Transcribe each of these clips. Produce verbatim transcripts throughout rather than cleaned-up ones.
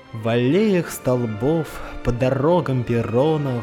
В аллеях столбов, по дорогам перронов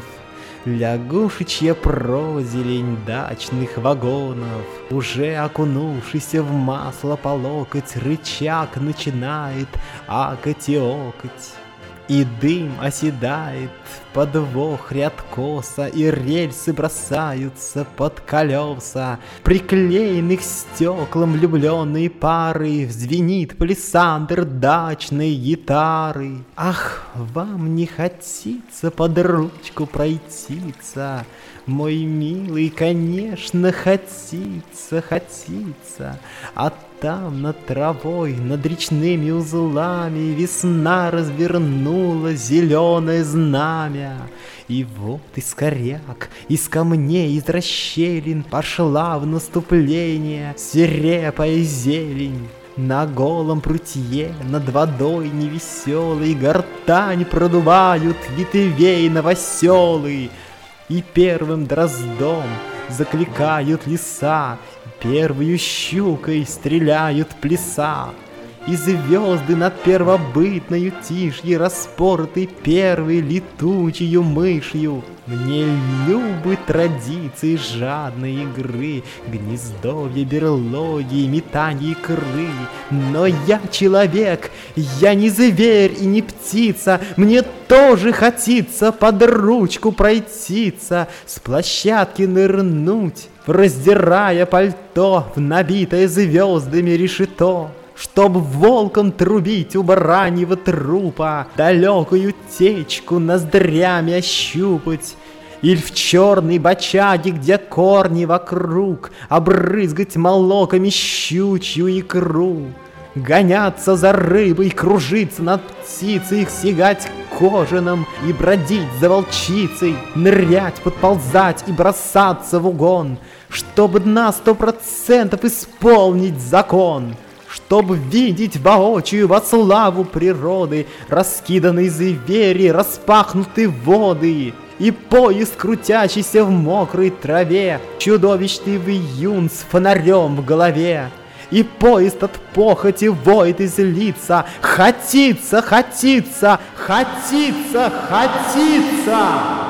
лягушечья прозелень дачных вагонов. Уже окунувшийся в масло по локоть рычаг начинает акать и окать. И дым оседает, подвох ряд коса, и рельсы бросаются под колеса. Приклеенных стеклам влюбленные пары звенит палисандр дачной гитары. Ах, вам не хотится под ручку пройтиться, мой милый, конечно, хотится, хотится. А там над травой, над речными узлами весна развернула зеленое знамя. И вот из коряк, из камней, из расщелин пошла в наступление свирепая зелень. На голом прутье над водой невеселой гортань продувают ветвей новоселы. И первым дроздом закликают леса, первою щукой стреляют плеса. И звезды над первобытною тишью распороты первой летучею мышью. Мне любы традиции жадной игры, гнездовья, берлоги, метанье икры. Но я человек, я не зверь и не птица, мне тоже хотится под ручку пройтиться, с площадки нырнуть, раздирая пальто в набитое звездами решето. Чтоб волком трубить у бараньего трупа, далекую течку ноздрями ощупать, или в черной бочаге, где корни вокруг, обрызгать молоками щучью икру. Гоняться за рыбой, кружиться над птицей, их сигать кожаным и бродить за волчицей, нырять, подползать и бросаться в угон, чтобы на сто процентов исполнить закон. Чтоб видеть воочию во славу природы раскиданные звери, распахнутые воды, и поезд, крутящийся в мокрой траве, чудовищный вьюн с фонарем в голове. И поезд от похоти воет и злится, хотится, хотится, хотится, хотится.